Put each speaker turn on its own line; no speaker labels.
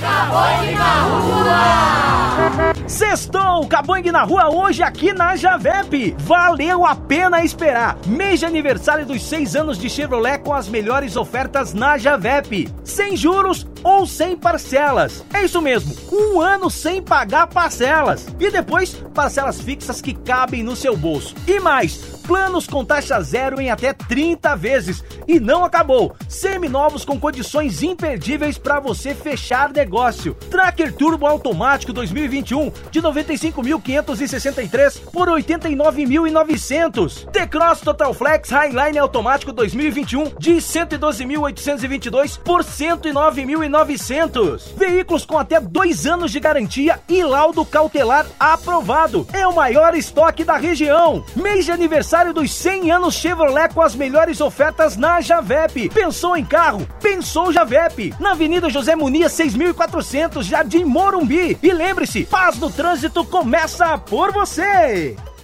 Caboing na Rua!
Sextou, Caboing na Rua hoje aqui na Javep. Valeu a pena esperar. Mês de aniversário dos 6 anos de Chevrolet com as melhores ofertas na Javep. Sem juros ou sem parcelas. É isso mesmo, 1 ano sem pagar parcelas. E depois, parcelas fixas que cabem no seu bolso. E mais, planos com taxa zero em até 30 vezes. E não acabou. Seminovos com condições imperdíveis para você fechar negócio. Tracker Turbo automático 2021 de 95.563 por 89.900. T-Cross Total Flex Highline automático 2021 de 112.822 por 109.900. Veículos com até 2 anos de garantia e laudo cautelar aprovado. É o maior estoque da região. Mês de aniversário dos 100 anos Chevrolet com as melhores ofertas na Javep. Pensou em carro? Pensou Javep. Na Avenida José Muniz 6.400, Jardim Morumbi. E lembre-se, paz no trânsito começa por você.